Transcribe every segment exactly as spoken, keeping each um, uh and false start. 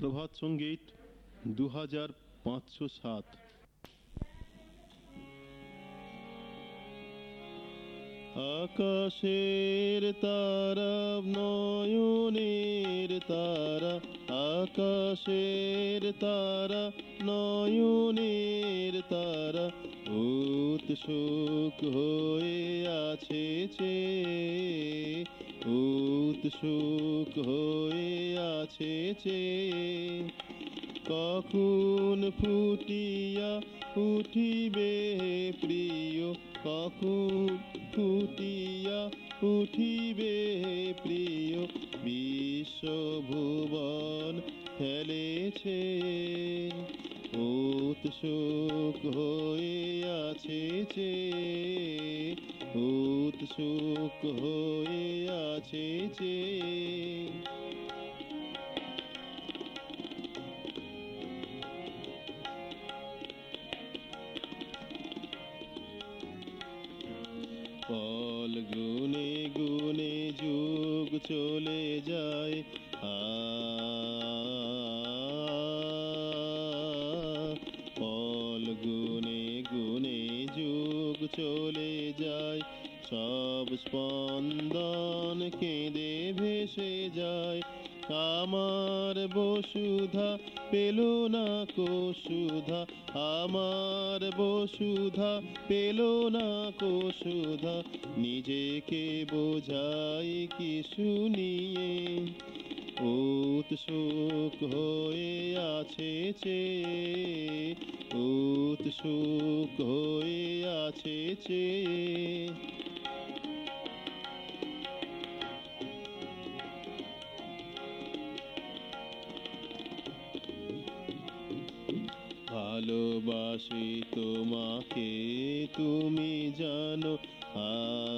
প্রভাত সঙ্গীত দু হাজার পাঁচশো সাত। আকাশের তারা নয়নের তারা, আকাশের তারা নয়নের তারা, উৎসুক হয়ে আছে চেয়ে, উৎসুক হয়ে আছে চেয়ে, কখন ফুটিয়া উঠিবে প্রিয়, কখন ফুটিয়া উঠিবে প্রিয়, বিশ্বভুবন ফেলেছে, উৎসুক হয়ে আছে চেয়ে, উৎসুক হয়ে আছে চেয়ে। পল গুনে গুনে যুগ চলে যায়, আ পল গুনে গুনে যুগ চলে যায়, সব স্পন্দন কেঁদে ভেসে যায়, আমার বসুধা পেল না কো সুধা, আমার বসুধা পেল না কো সুধা, নিজেকে বোঝাই কি শুনিয়ে, উৎসুক হয়ে আছে চেয়ে, উৎসুক হয়ে আছে চেয়ে। ভালোবাসি তোমাকে তুমি জানো, আ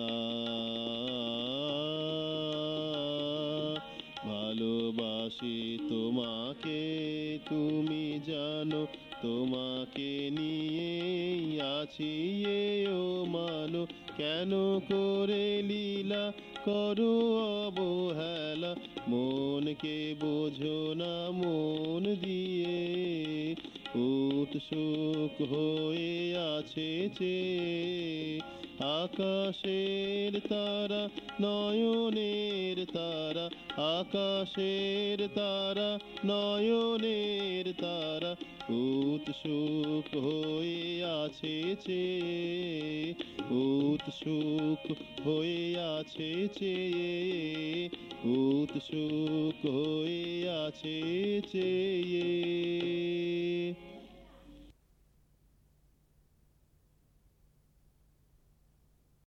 ভালোবাসি তোমাকে তুমি জানো, তোমাকে নিয়ে আছি এও মানো, কেন করে লীলা করো অবহেলা, মনকে বোঝো না মন দিয়ে, উৎসুক হয়ে আছে চেয়ে, আকাশের তারা নয়নের তারা, আকাশের তারা নয়নের তারা, উৎসুক হয়ে আছে চেয়ে, উৎসুক হয়ে আছে চেয়ে, উৎসুক হয়ে আছে চেয়ে।